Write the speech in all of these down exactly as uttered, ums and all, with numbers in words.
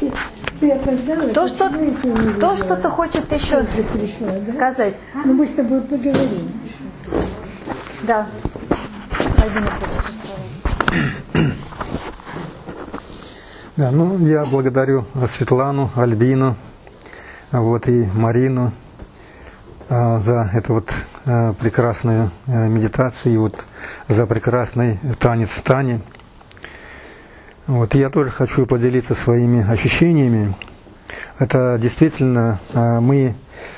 Ты опоздала, Кто что-то кто что-то хочет еще пришла, да? сказать? Ну, мы с тобой поговорим. Да. Альбина хочет рассказать. Да, ну, я благодарю Светлану, Альбину, вот, и Марину а, за эту вот а, прекрасную а, медитацию, и вот за прекрасный танец в Тане. Вот, я тоже хочу поделиться своими ощущениями. Это действительно а, мы,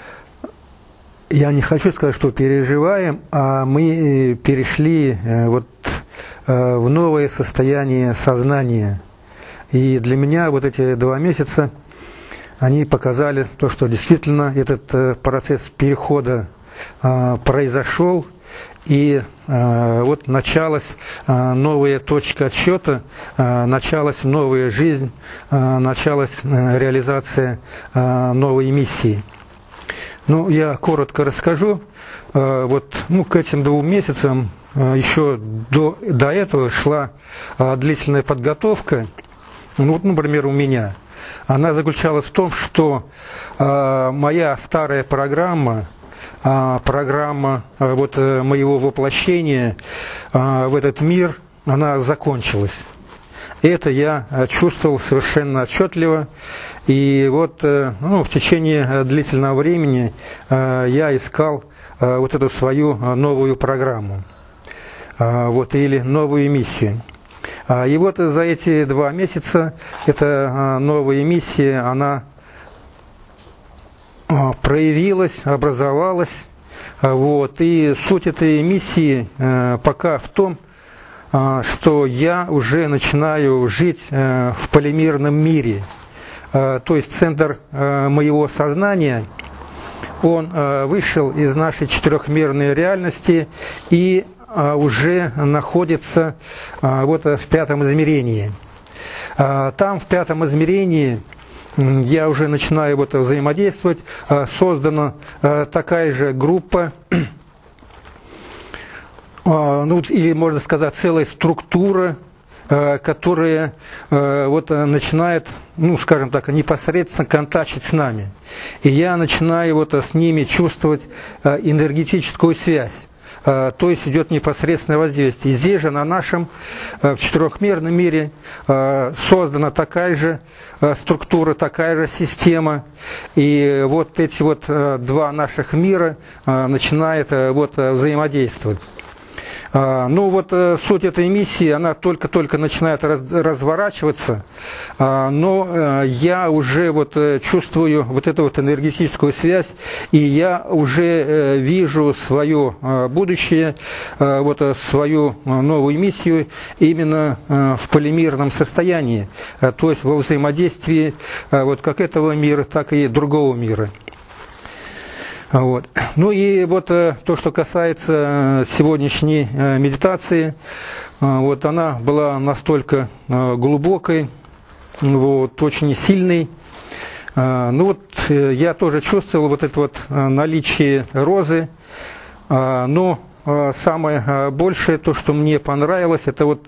я не хочу сказать, что переживаем, а мы перешли а, вот а, в новое состояние сознания. И для меня вот эти два месяца, они показали то, что действительно этот э, процесс перехода э, произошел, и э, вот началась э, новая точка отсчета, э, началась новая жизнь, э, началась э, реализация э, новой миссии. Ну, я коротко расскажу. Э, вот, ну, к этим двум месяцам э, еще до, до этого шла э, длительная подготовка. Ну, вот, например, у меня. Она заключалась в том, что э, моя старая программа, э, программа э, вот, э, моего воплощения э, в этот мир, она закончилась. Это я э, чувствовал совершенно отчетливо. И вот э, ну, в течение длительного времени э, я искал э, вот эту свою новую программу, э, вот, или новую миссию. И вот за эти два месяца эта новая миссия, она проявилась, образовалась. Вот. И суть этой миссии пока в том, что я уже начинаю жить в полимерном мире. То есть центр моего сознания, он вышел из нашей четырехмерной реальности и уже находится вот в пятом измерении. Там, в пятом измерении, я уже начинаю вот взаимодействовать. Создана такая же группа, ну, или, можно сказать, целая структура, которая вот начинает, ну, скажем так, непосредственно контактить с нами. И я начинаю вот с ними чувствовать энергетическую связь. То есть идет непосредственное воздействие. И здесь же, на нашем в четырехмерном мире, создана такая же структура, такая же система. И вот эти вот два наших мира начинают вот взаимодействовать. Ну вот суть этой миссии, она только-только начинает разворачиваться, но я уже вот чувствую вот эту вот энергетическую связь, и я уже вижу свое будущее, вот свою новую миссию именно в полимерном состоянии, то есть во взаимодействии вот как этого мира, так и другого мира. Вот. Ну и вот то, что касается сегодняшней медитации, вот она была настолько глубокой, вот, очень сильной. Ну вот я тоже чувствовал вот это вот наличие розы, но самое большее, то, что мне понравилось, это вот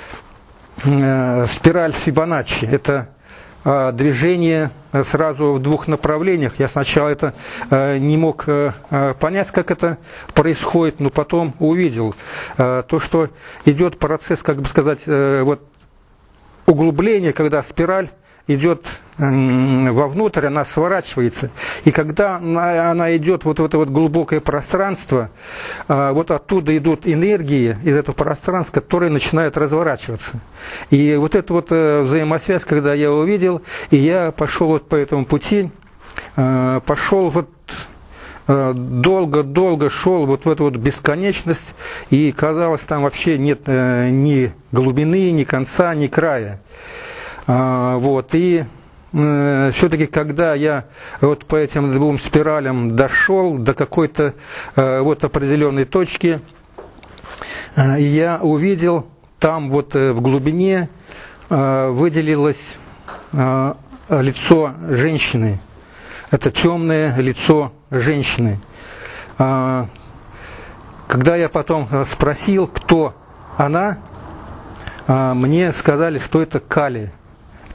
спираль Фибоначчи. Это движение сразу в двух направлениях. Я сначала это э, не мог э, понять, как это происходит, но потом увидел э, то, что идет процесс, как бы сказать, э, вот углубления, когда спираль идет э, вовнутрь, она сворачивается. И когда она, она идет вот в это вот глубокое пространство, э, вот оттуда идут энергии из этого пространства, которые начинают разворачиваться. И вот эта вот э, взаимосвязь, когда я увидел, и я пошел вот по этому пути, э, пошел вот долго-долго э, шел вот в эту вот бесконечность, и казалось, там вообще нет э, ни глубины, ни конца, ни края. Вот, и э, все-таки, когда я вот по этим двум спиралям дошел до какой-то э, вот определенной точки, э, я увидел там вот э, в глубине э, выделилось э, лицо женщины. Это темное лицо женщины. Э, когда я потом спросил, кто она, э, мне сказали, что это Кали.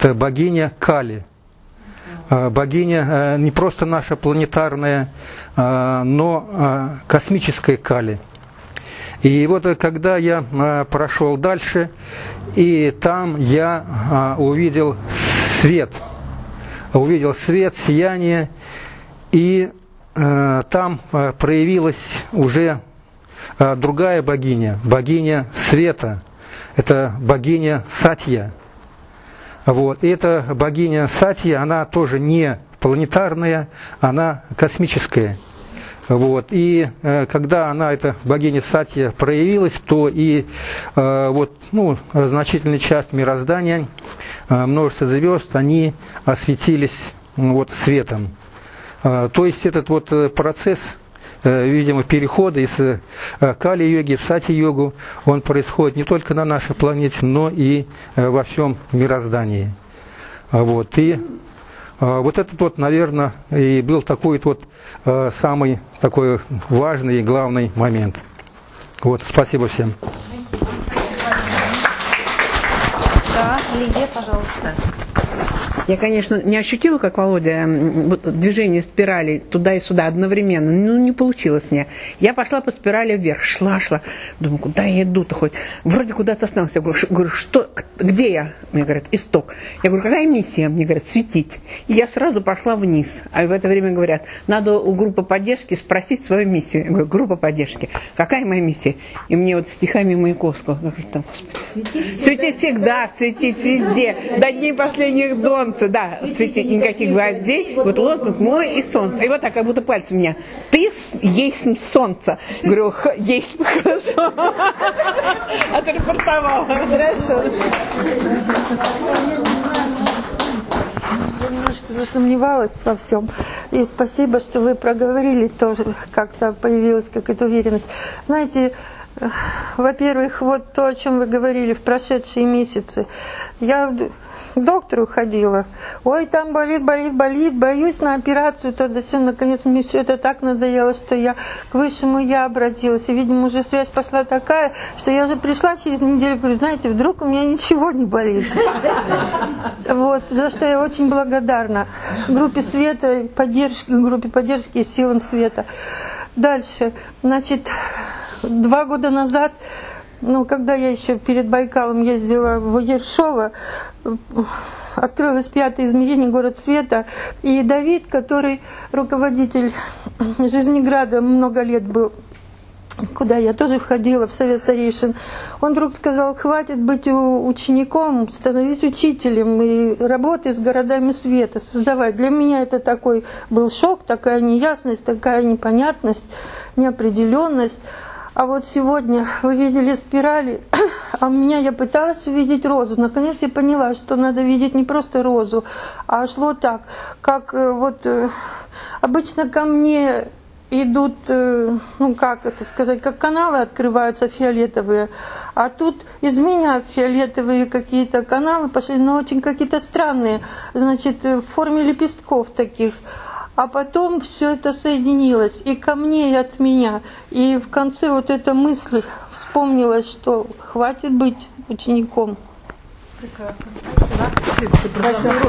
это богиня Кали. Богиня не просто наша планетарная, но космическая Кали. И вот когда я прошел дальше, и там я увидел свет, увидел свет, сияние, и там проявилась уже другая богиня, богиня света, это богиня Сатья. Вот. И эта богиня Сатья, она тоже не планетарная, она космическая. Вот. И э, когда она, эта богиня Сатья, проявилась, то и э, вот, ну, значительная часть мироздания, э, множество звезд, они осветились вот, светом. Э, то есть этот вот процесс, э, видимо, перехода из э, Кали-йоги в Сати-йогу, он происходит не только на нашей планете, но и э, во всем мироздании. Вот. И вот этот вот, наверное, и был такой вот э, самый такой важный и главный момент. Вот, спасибо всем. Да, Лидия, пожалуйста. Я, конечно, не ощутила, как Володя, движение спирали туда и сюда одновременно. Ну, не получилось мне. Я пошла по спирали вверх, шла, шла. Думаю, куда я иду-то хоть? Вроде куда-то остановился. Я говорю, говорю, что, где я? Мне говорят, исток. Я говорю, какая миссия? Мне говорят, светить. И я сразу пошла вниз. А в это время говорят, надо у группы поддержки спросить свою миссию. Я говорю, группа поддержки. Какая моя миссия? И мне вот стихами Маяковского. Светить всегда, светить всегда, светить везде. До дней последних дон. Да, светить никаких гвоздей, вот лозунг мой и солнце. И вот так, как будто пальцем меня. Ты есть солнце. Говорю, есть, хорошо. Отрапортовала. Хорошо. Я немножко засомневалась во всем. И спасибо, что вы проговорили тоже, как-то появилась какая-то уверенность. Знаете, во-первых, вот то, о чем вы говорили в прошедшие месяцы. Я к доктору ходила. Ой, там болит, болит, болит, боюсь на операцию. Тогда все, наконец, мне все это так надоело, что я к высшему я обратилась. И, видимо, уже связь пошла такая, что я уже пришла через неделю, говорю, знаете, вдруг у меня ничего не болит. Вот, за что я очень благодарна группе света, поддержки, группе поддержки и силам света. Дальше, значит, два года назад, ну, когда я еще перед Байкалом ездила в Ершово, открылось пятое измерение, город света, и Давид, который руководитель Жизнеграда много лет был, куда я тоже входила, в совет старейшин, он вдруг сказал, хватит быть учеником, становись учителем и работай с городами света, создавай. Для меня это такой был шок, такая неясность, такая непонятность, неопределенность. А вот сегодня вы видели спирали, а у меня я пыталась увидеть розу. Наконец я поняла, что надо видеть не просто розу, а шло так, как вот обычно ко мне идут, ну как это сказать, как каналы открываются фиолетовые, а тут из меня фиолетовые какие-то каналы пошли, но очень какие-то странные, значит, в форме лепестков таких. А потом все это соединилось и ко мне, и от меня. И в конце вот эта мысль вспомнилась, что хватит быть учеником. Прекрасно. Спасибо.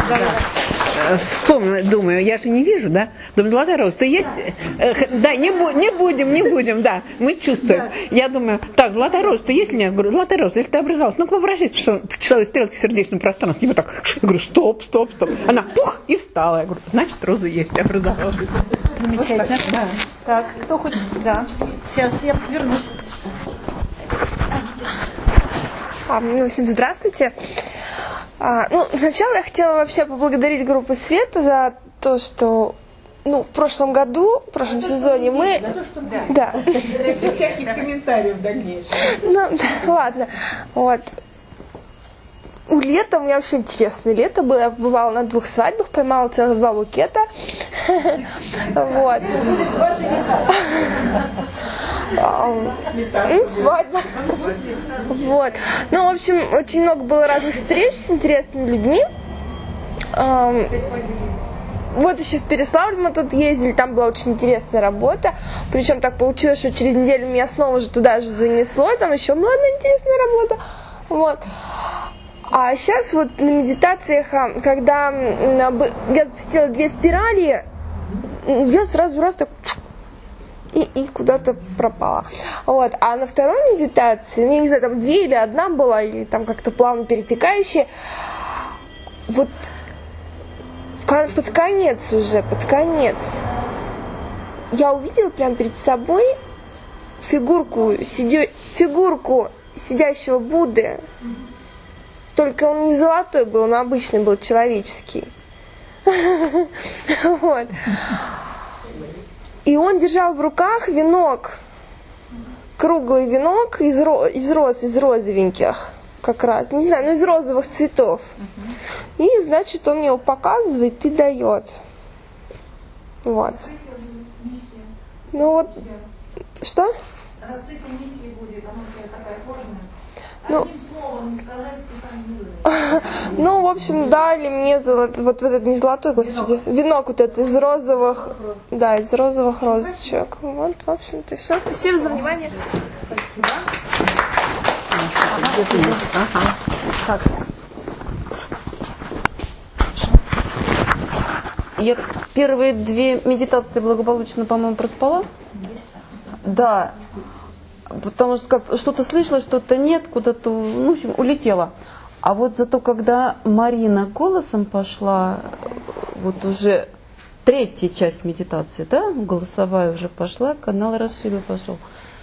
Вспомнила, думаю, я же не вижу, да? Думаю, Золотая Роза, ты есть? Да, не, бу- не будем, не будем, да, мы чувствуем. Я думаю, так, Золотая Роза, ты есть ли? Я говорю, Золотая Роза, если ты образовалась, ну-ка обращайся в часовой стрелке в сердечном пространстве. Я так, я говорю, стоп, стоп, стоп. Она пух и встала. Я говорю, значит, Роза есть, образовалась. Замечательно. Вот так. Так, кто хочет? Да. Сейчас я вернусь. А, ну, всем здравствуйте. А, ну, сначала я хотела вообще поблагодарить группу Света за то, что, ну, в прошлом году, в прошлом сезоне мы... За то, что да. Да. Без всяких комментариев дальнейших. Ну, да, ладно. Вот. У лета у меня вообще интересное лето было. Я бывала на двух свадьбах, поймала целых два букета. Вот. Свадьба. Вот. Ну, в общем, очень много было разных встреч с интересными людьми. Вот еще в Переславль мы тут ездили, там была очень интересная работа. Причем так получилось, что через неделю меня снова же туда же занесло, там еще была одна интересная работа. Вот. А сейчас вот на медитациях, а, когда м, я запустила две спирали, я сразу раз так и, и куда-то пропала. Вот. А на второй медитации, ну, я не знаю, там две или одна была, или там как-то плавно перетекающие, вот в, под конец уже, под конец, я увидела прямо перед собой фигурку, сидё, фигурку сидящего Будды. Только он не золотой был, он обычный был, человеческий. Вот. И он держал в руках венок, круглый венок из, ро- из роз, из розовеньких, как раз, не знаю, ну из розовых цветов. И, значит, он мне его показывает и дает. Вот. Ну вот, что? Раскрытие миссии будет, она такая сложная. Ну, одним словом не сказать, что там не ну, в общем, дали мне золот, вот, вот этот не золотой, господи, венок вот этот из розовых, да, из розовых розочек. Вот, в общем-то, и все. Спасибо за внимание. Ага. Так. Я первые две медитации благополучно, по-моему, проспала. Да. Потому что как что-то слышала, что-то нет, куда-то, ну, в общем, улетела. А вот зато, когда Марина голосом пошла, вот уже третья часть медитации, да, голосовая уже пошла, канал расширил, пошел.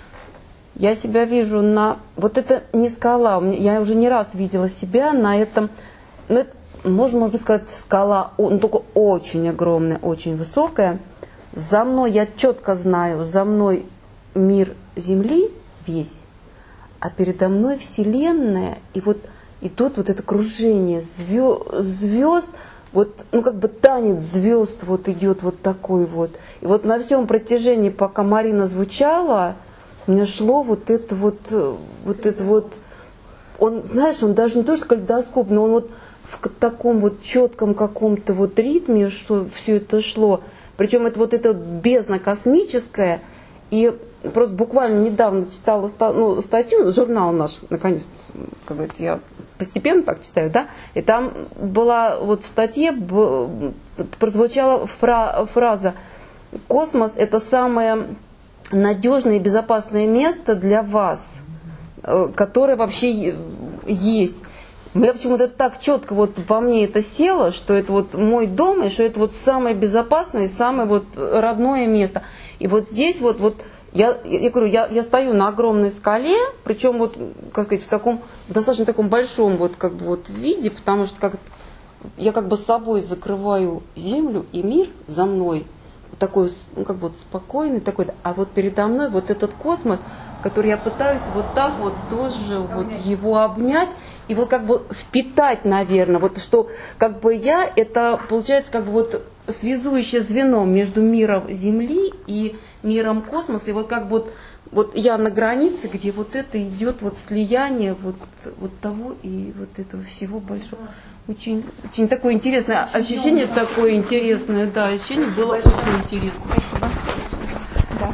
Я себя вижу на... Вот это не скала, я уже не раз видела себя на этом... Ну, это, можно, можно сказать, скала, ну, только очень огромная, очень высокая. За мной, я четко знаю, за мной мир Земли весь, а передо мной Вселенная, и вот и тут вот это кружение звезд, звезд, вот, ну, как бы танец звезд вот идет вот такой вот. И вот на всем протяжении, пока Марина звучала, у меня шло вот это вот, вот это вот, он, знаешь, он даже не то, что калейдоскоп, но он вот в таком вот четком каком-то вот ритме, что все это шло. Причем это вот это бездна космическая. И просто буквально недавно читала ну, статью, журнал наш, наконец, как говорится, я постепенно так читаю, да, и там была вот в статье прозвучала фра- фраза «Космос – это самое надежное и безопасное место для вас, которое вообще есть». Я почему-то так четко вот во мне это село, что это вот мой дом, и что это вот самое безопасное, самое вот родное место. И вот здесь вот, вот я, я говорю, я, я стою на огромной скале, причем вот, как сказать, в таком, в достаточно таком большом вот как бы вот виде, потому что как, я как бы с собой закрываю землю и мир за мной, такой, ну, как бы вот спокойный такой, а вот передо мной вот этот космос, который я пытаюсь вот так вот тоже вот его обнять, и вот как бы впитать, наверное, вот что как бы я, это получается как бы вот связующее звено между миром Земли и миром космоса, и вот как бы вот, вот я на границе, где вот это идет вот слияние вот, вот того и вот этого всего большого. Очень, очень такое интересное ощущение, такое интересное, да, ощущение было очень интересное. Да.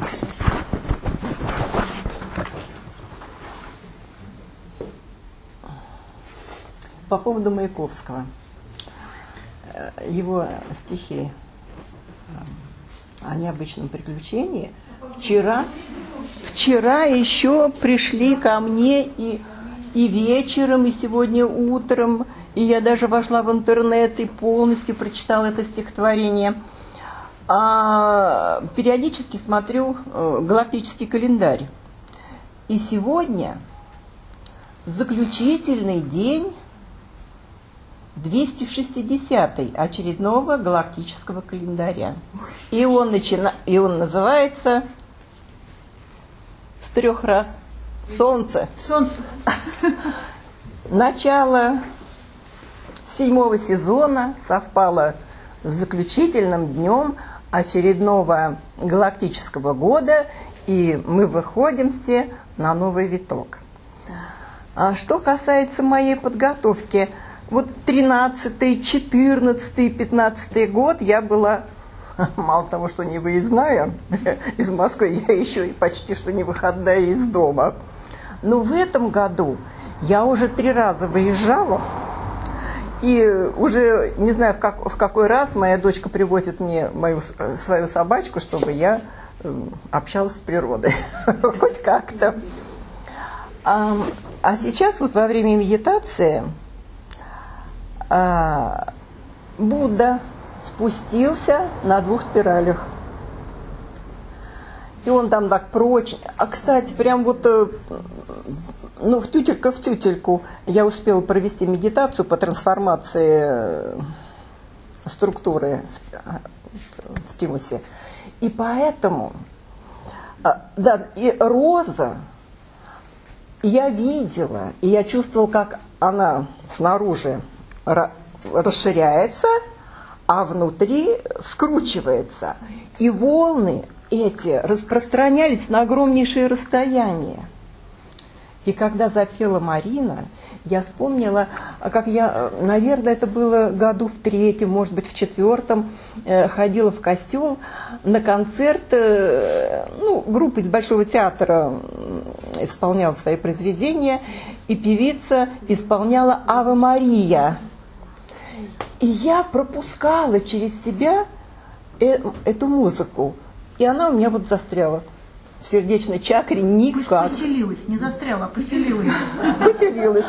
По поводу Маяковского, его стихи о необычном приключении. Вчера, вчера еще пришли ко мне и, и вечером, и сегодня утром, и я даже вошла в интернет и полностью прочитала это стихотворение. А периодически смотрю галактический календарь. И сегодня заключительный день двести шестидесятый очередного галактического календаря. И он, начина... и он называется с трех раз Солнце. Солнце. Начало седьмого сезона совпало с заключительным днем очередного галактического года, и мы выходим все на новый виток. А что касается моей подготовки, вот тринадцатый, четырнадцатый, пятнадцатый год я была, мало того, что не выездная из Москвы, я еще и почти что не выходная из дома. Но в этом году я уже три раза выезжала, И уже не знаю, в, как, в какой раз моя дочка приводит мне мою свою собачку, чтобы я общалась с природой. Хоть как-то. А, а сейчас вот во время медитации а, Будда спустился на двух спиралях. И он там так прочно. А, кстати, прям вот, ну, в тютелька в тютельку я успела провести медитацию по трансформации структуры в, в тимусе. И поэтому, да, и роза, я видела, и я чувствовала, как она снаружи расширяется, а внутри скручивается. И волны эти распространялись на огромнейшие расстояния. И когда запела Марина, я вспомнила, как я, наверное, это было году в третьем, может быть, в четвертом, ходила в костел на концерт, ну, группа из Большого театра исполняла свои произведения, и певица исполняла «Ave Мария». И я пропускала через себя эту музыку, и она у меня вот застряла в сердечной чакре никак. Пусть поселилась, не застряла, а поселилась. Поселилась.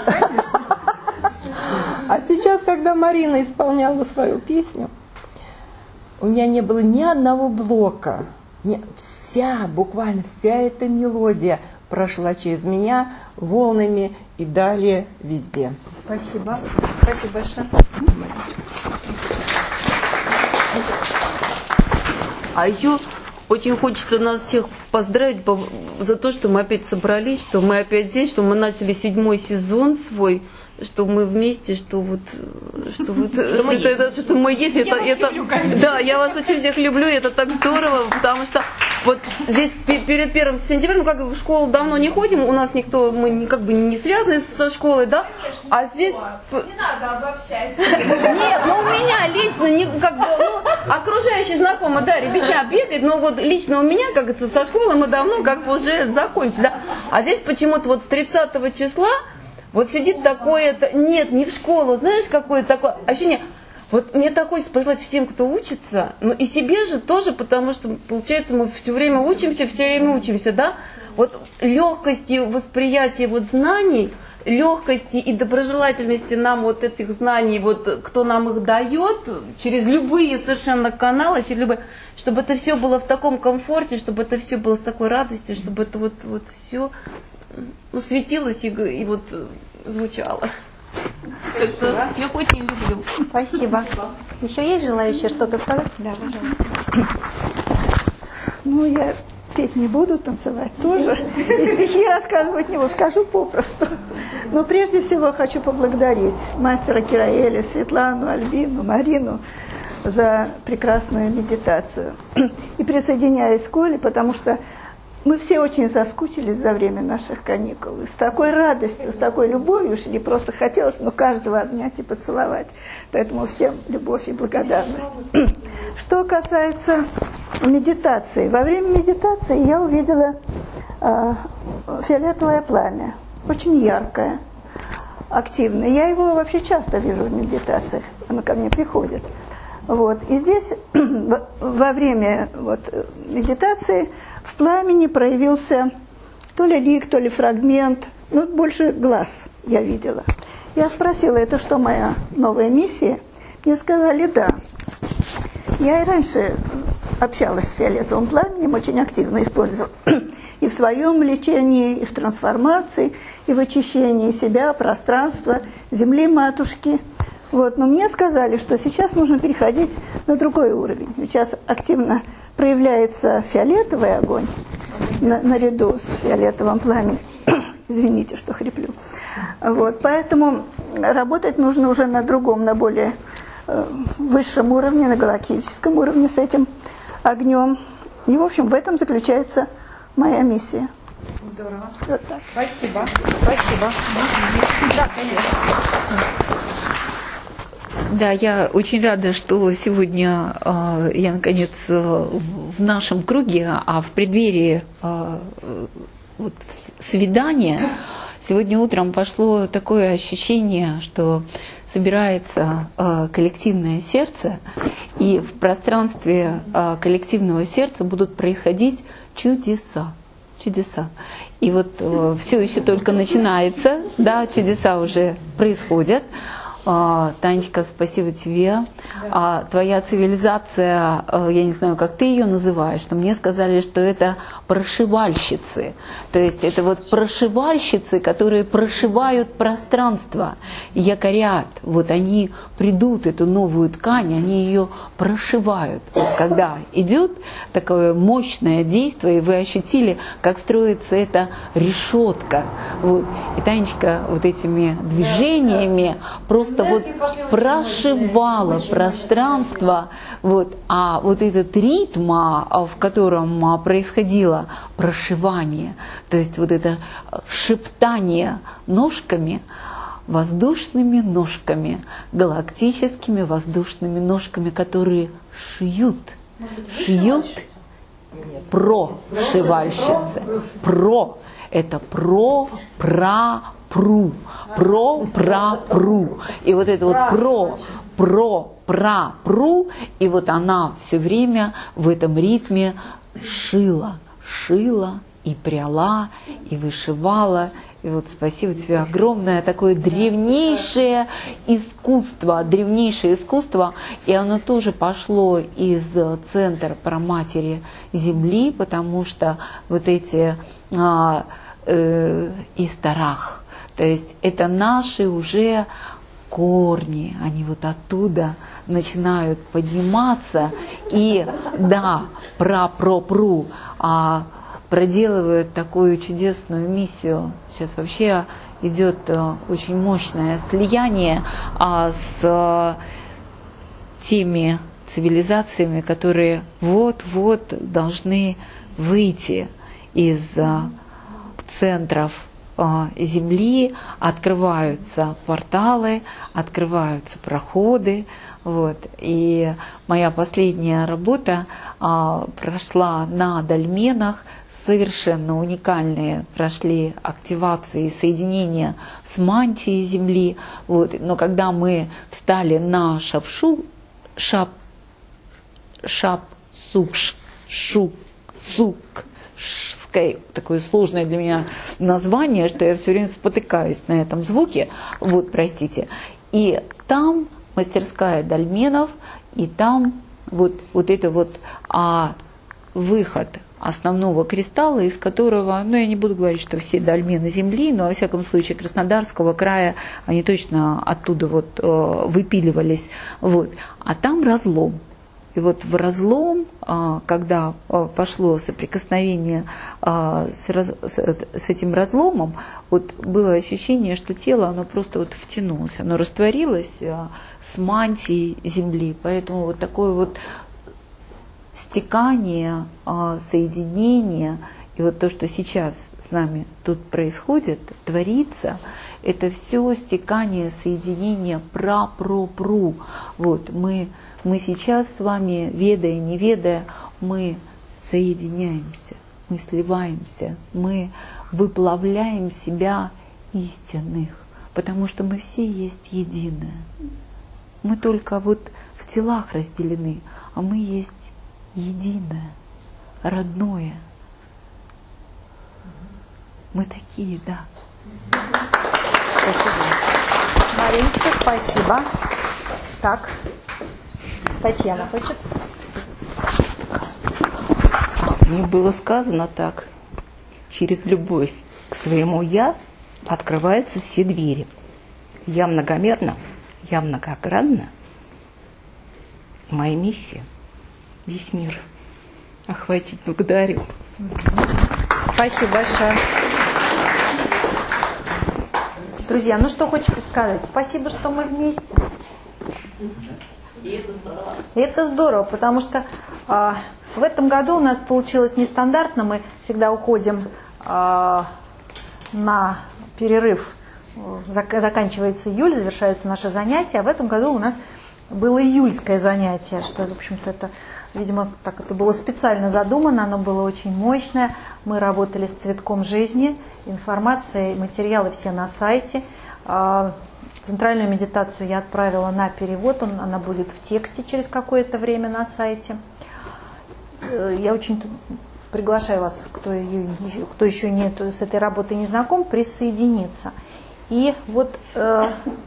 А сейчас, когда Марина исполняла свою песню, у меня не было ни одного блока. Вся, буквально вся эта мелодия прошла через меня волнами и далее везде. Спасибо. Спасибо большое. А еще очень хочется нас всех поздравить за то, что мы опять собрались, что мы опять здесь, что мы начали седьмой сезон свой, что мы вместе, что вот, что вот, что, это, это, что мы есть, это, это, люблю, да, я вас очень всех люблю, это так здорово, потому что вот здесь перед первым сентября, ну как в школу давно не ходим, у нас никто, мы как бы не связаны со школой, да, а здесь... Не надо обобщать. Нет, ну у меня лично, не, как бы, ну, окружающие знакомые, да, ребятня бегает, но вот лично у меня, как говорится, со школы мы давно как бы уже закончили, да, а здесь почему-то вот с тридцатого числа вот сидит такое-то, нет, не в школу, знаешь, какое-то такое ощущение, вот мне так хочется пожелать всем, кто учится, ну и себе же тоже, потому что, получается, мы все время учимся, все время учимся, да, вот легкости восприятия вот знаний, легкости и доброжелательности нам вот этих знаний, вот кто нам их дает, через любые совершенно каналы, через любые, чтобы это все было в таком комфорте, чтобы это все было с такой радостью, чтобы это вот, вот все... Ну, светилось и, и вот звучало. Всех очень люблю. Спасибо. Еще есть желающие что-то сказать? Да, пожалуйста. Ну, я петь не буду, танцевать тоже. И стихи рассказывать не буду, скажу попросту. Но прежде всего хочу поблагодарить мастера Кираэля, Светлану, Альбину, Марину за прекрасную медитацию. И присоединяюсь к Оле, потому что мы все очень соскучились за время наших каникул. И с такой радостью, с такой любовью шли. Просто хотелось, ну, каждого обнять и поцеловать. Поэтому всем любовь и благодарность. Что касается медитации. Во время медитации я увидела э, фиолетовое пламя. Очень яркое, активное. Я его вообще часто вижу в медитациях. Оно ко мне приходит. Вот. И здесь во время вот, медитации в пламени проявился то ли лик, то ли фрагмент, ну, больше глаз я видела. Я спросила, это что, моя новая миссия? Мне сказали, да. Я и раньше общалась с фиолетовым пламенем, очень активно использовала. И в своем лечении, и в трансформации, и в очищении себя, пространства, земли матушки. Вот. Но мне сказали, что сейчас нужно переходить на другой уровень. Сейчас активно проявляется фиолетовый огонь на, наряду с фиолетовым пламенем. Извините, что хриплю. Вот, поэтому работать нужно уже на другом, на более э, высшем уровне, на галактическом уровне с этим огнем. И, в общем, в этом заключается моя миссия. Здорово. Вот так. Спасибо. Спасибо. Да, конечно. Да, я очень рада, что сегодня э, я, наконец, э, в нашем круге, а в преддверии э, вот, свидания Сегодня утром пошло такое ощущение, что собирается э, коллективное сердце, и в пространстве э, коллективного сердца будут происходить чудеса. Чудеса. И вот э, все еще только начинается, да, чудеса уже происходят. А, Танечка, спасибо тебе. А, твоя цивилизация, я не знаю, как ты ее называешь, но мне сказали, что это прошивальщицы. То есть это вот прошивальщицы, которые прошивают пространство, якорят. Вот они придут, эту новую ткань, они ее прошивают. Вот когда идет такое мощное действие, и вы ощутили, как строится эта решетка. Вот. И Танечка вот этими движениями просто вот прошивала пространство, вот, а вот этот ритм, в котором происходило прошивание, то есть вот это шептание ножками, воздушными ножками, галактическими воздушными ножками, которые шьют, шьют прошивальщицы, про, это про, про, пру, про, про, пру. И вот это вот про, про, про, пру, и вот она все время в этом ритме шила, шила и пряла, и вышивала. И вот спасибо тебе огромное, такое древнейшее искусство, древнейшее искусство, и оно тоже пошло из центра Праматери Земли, потому что вот эти а, э, истарах, то есть это наши уже корни, они вот оттуда начинают подниматься, и да, пра-про-пру, а проделывают такую чудесную миссию. Сейчас вообще идет очень мощное слияние а, с теми цивилизациями, которые вот-вот должны выйти из а, центров а, Земли, открываются порталы, открываются проходы. Вот. И моя последняя работа а, прошла на дольменах, совершенно уникальные прошли активации и соединения с мантией Земли. Вот. Но когда мы встали на шапшу, шап, шап, сук, шук, сук, такое сложное для меня название, что я все время спотыкаюсь на этом звуке. Вот, простите. И там мастерская дольменов, и там вот, вот это вот а, выход основного кристалла, из которого, ну я не буду говорить, что все дольмены Земли, но во всяком случае Краснодарского края, они точно оттуда вот э, выпиливались. Вот. А там разлом. И вот в разлом, э, когда э, пошло соприкосновение э, с, раз, с, с этим разломом, вот было ощущение, что тело, оно просто вот втянулось, оно растворилось э, с мантией Земли. Поэтому вот такое вот стекание, соединение, и вот то, что сейчас с нами тут происходит, творится, это все стекание, соединение пра-про-пру. Вот, мы, мы сейчас с вами, ведая, не ведая, мы соединяемся, мы сливаемся, мы выплавляем себя истинных, потому что мы все есть единое. Мы только вот в телах разделены, а мы есть единое, родное. Мы такие, да. Спасибо. Мариночка, спасибо. Так, Татьяна хочет? Мне было сказано так: через любовь к своему «я» открываются все двери. Я многомерна, я многогранна. Моя миссия — весь мир охватить. Благодарю. Спасибо большое. Друзья, ну что хочется сказать? Спасибо, что мы вместе. И это здорово. И это здорово, потому что а, в этом году у нас получилось нестандартно. Мы всегда уходим а, на перерыв. Зак- заканчивается июль, завершаются наши занятия. А в этом году у нас было июльское занятие, что, в общем-то, это, видимо, так это было специально задумано, оно было очень мощное. Мы работали с «Цветком жизни». Информация и материалы все на сайте. Центральную медитацию я отправила на перевод. Она будет в тексте через какое-то время на сайте. Я очень приглашаю вас, кто, ее, кто еще не, с этой работой не знаком, присоединиться. И вот э,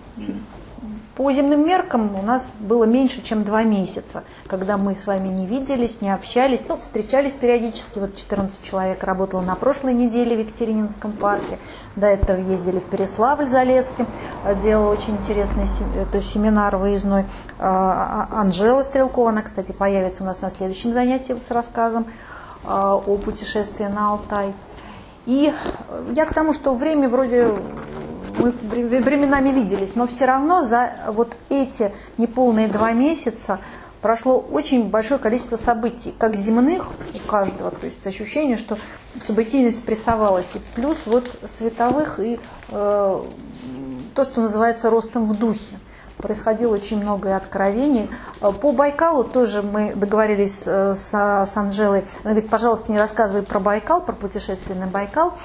по земным меркам у нас было меньше, чем два месяца, когда мы с вами не виделись, не общались, ну, встречались периодически. Вот четырнадцать человек работало на прошлой неделе в Екатерининском парке. До этого ездили в Переславль-Залесский, делала очень интересный это семинар выездной. Анжела Стрелкова, она, кстати, появится у нас на следующем занятии с рассказом о путешествии на Алтай. И я к тому, что время вроде... Мы временами виделись, но все равно за вот эти неполные два месяца прошло очень большое количество событий, как земных у каждого, то есть ощущение, что событийность спрессовалась, и плюс вот световых и э, то, что называется ростом в духе. Происходило очень много откровений. По Байкалу тоже мы договорились с, с Анжелой. Она говорит, пожалуйста, не рассказывай про Байкал, про путешествие на Байкал.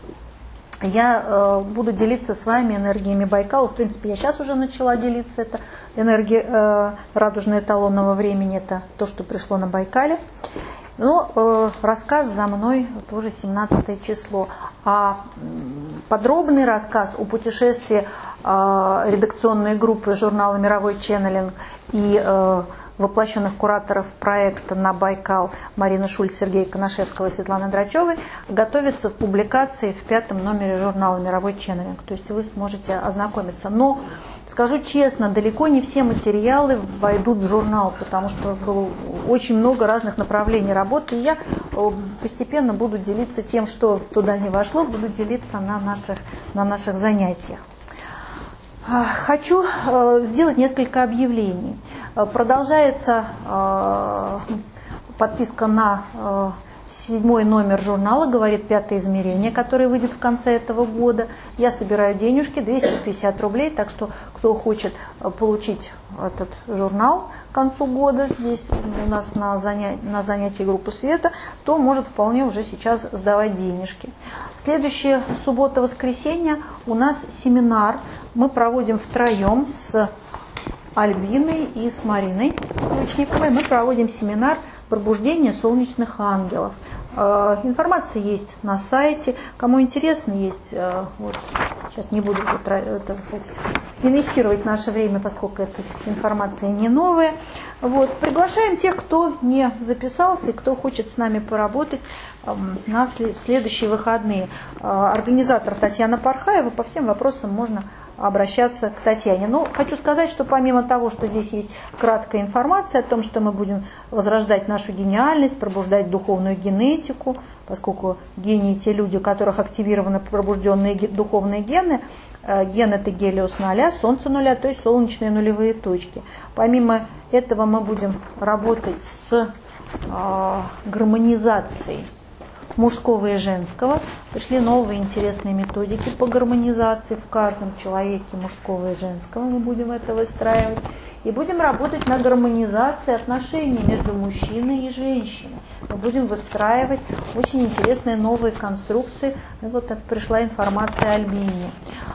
Я э, буду делиться с вами энергиями Байкала. В принципе, я сейчас уже начала делиться. Это энергия э, радужного эталонного времени, это то, что пришло на Байкале. Но э, рассказ за мной тоже семнадцатое число. А подробный рассказ о путешествии э, редакционной группы журнала «Мировой ченнелинг» и э, воплощенных кураторов проекта на Байкал Марина Шульц, Сергей Коношевского и Светланы Драчевой готовится в публикации в пятом номере журнала «Мировой ченнелинг». То есть вы сможете ознакомиться. Но, скажу честно, далеко не все материалы войдут в журнал, потому что было очень много разных направлений работы. И я постепенно буду делиться тем, что туда не вошло, буду делиться на наших, на наших занятиях. Хочу сделать несколько объявлений. Продолжается подписка на седьмой номер журнала «Говорит пятое измерение», который выйдет в конце этого года. Я собираю денежки, двести пятьдесят рублей, так что кто хочет получить этот журнал к концу года здесь у нас на занятии, на занятии группы Света, то может вполне уже сейчас сдавать денежки. Следующая суббота-воскресенье у нас семинар. Мы проводим втроем с Альбиной и с Мариной Ключниковой. Мы проводим семинар «Пробуждение солнечных ангелов». Информация есть на сайте. Кому интересно, есть. Вот, сейчас не буду уже это, инвестировать наше время, поскольку эта информация не новая. Вот, приглашаем тех, кто не записался и кто хочет с нами поработать на, в следующие выходные. Организатор Татьяна Пархаева, по всем вопросам можно обращаться к Татьяне. Но хочу сказать, что помимо того, что здесь есть краткая информация о том, что мы будем возрождать нашу гениальность, пробуждать духовную генетику, поскольку гении те люди, у которых активированы пробужденные духовные гены. Ген – это гелиос нуля, солнце нуля, то есть солнечные нулевые точки. Помимо этого мы будем работать с э, гармонизацией мужского и женского. Пришли новые интересные методики по гармонизации в каждом человеке мужского и женского. Мы будем это выстраивать. И будем работать на гармонизации отношений между мужчиной и женщиной. Мы будем выстраивать очень интересные новые конструкции. И вот так пришла информация о Альбине.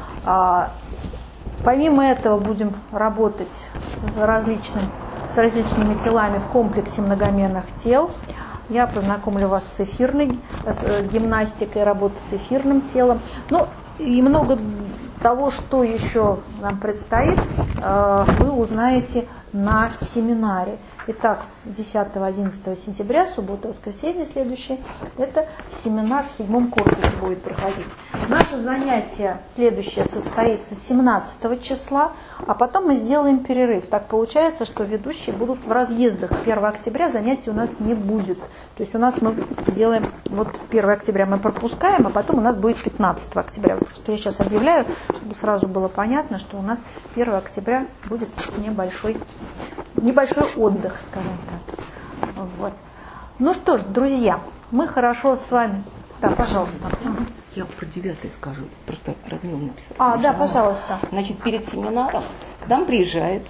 А, помимо этого будем работать с, различным, с различными телами в комплексе многомерных тел. Я познакомлю вас с эфирной с гимнастикой, работой с эфирным телом. Ну и много того, что еще нам предстоит, вы узнаете на семинаре. Итак, десятого-одиннадцатого сентября, суббота, воскресенье следующее, это семинар в седьмом корпусе будет проходить. Наше занятие следующее состоится семнадцатого числа, а потом мы сделаем перерыв. Так получается, что ведущие будут в разъездах. первого октября занятий у нас не будет. То есть у нас мы делаем, вот первого октября мы пропускаем, а потом у нас будет пятнадцатого октября. Просто я сейчас объявляю, чтобы сразу было понятно, что у нас первого октября будет небольшой, небольшой отдых, скажем так. Вот. Ну что ж, друзья, мы хорошо с вами. Да, пожалуйста. Я про девятое скажу, просто Радмила написала. А, да, пожалуйста. Значит, перед семинаром к нам приезжает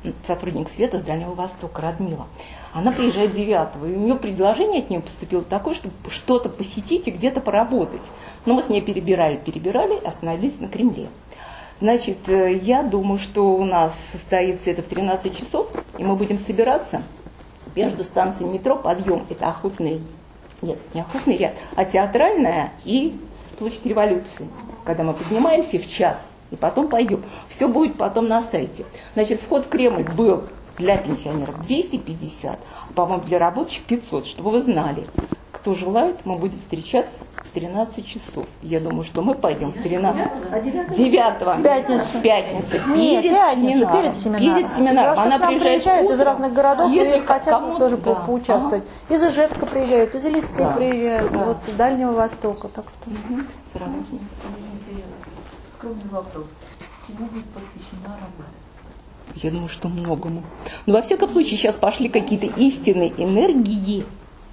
сотрудник света с Дальнего Востока, Радмила. Она приезжает девятого, и у нее предложение от нее поступило такое, чтобы что-то посетить и где-то поработать. Но мы с ней перебирали, перебирали, остановились на Кремле. Значит, я думаю, что у нас состоится это в тринадцать часов, и мы будем собираться между станциями метро «Подъем», это Охотный, нет, не Охотный ряд, а Театральная и Площадь Революции. Когда мы поднимаемся в час, и потом пойдем. Все будет потом на сайте. Значит, вход в Кремль был для пенсионеров двести пятьдесят, а, по-моему, для рабочих пятьсот, чтобы вы знали. Кто желает, мы будем встречаться в тринадцать часов. Я думаю, что мы пойдем в тринадцать... девятого. В пятницу. Пятница. Нет, перед пятницу, семинаром. перед семинаром. Перед семинаром. Она приезжает приезжают из утром. разных городов Если и хотят кому-то- тоже да. поучаствовать. Из Ижевска приезжают, из Элисты Да. приезжают, Да. вот из Дальнего Востока. Так что... Угу. Сразу. Скромный вопрос. Чему будет посвящена работа? Я думаю, что многому. Но во всяком случае сейчас пошли какие-то истинные энергии.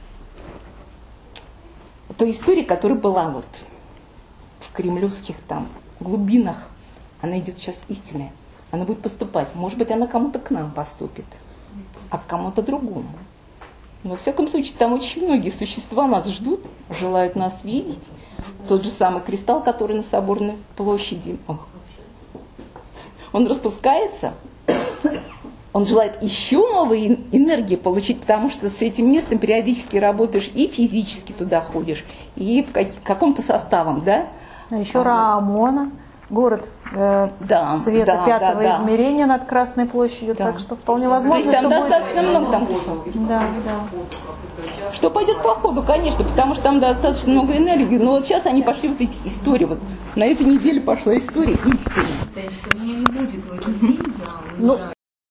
Та история, которая была вот в кремлевских там глубинах, она идет сейчас истинная. Она будет поступать. Может быть, она кому-то к нам поступит, а к кому-то другому. Но во всяком случае, там очень многие существа нас ждут, желают нас видеть. Тот же самый кристалл, который на Соборной площади, ох, он распускается, он желает еще новые энергии получить, потому что с этим местом периодически работаешь и физически туда ходишь, и в как- каком-то составом, да? А еще Раамона, город э, Да, света да, пятого да, да. измерения над Красной площадью, Да. так что вполне То возможно, есть там что будет- достаточно много там. Да, да. Что пойдет по ходу, конечно, потому что там достаточно много энергии. Но вот сейчас они пошли вот эти истории. Вот на этой неделе пошла история истины. Танечка, меня не будет в этот день, я Ну, уезжаю.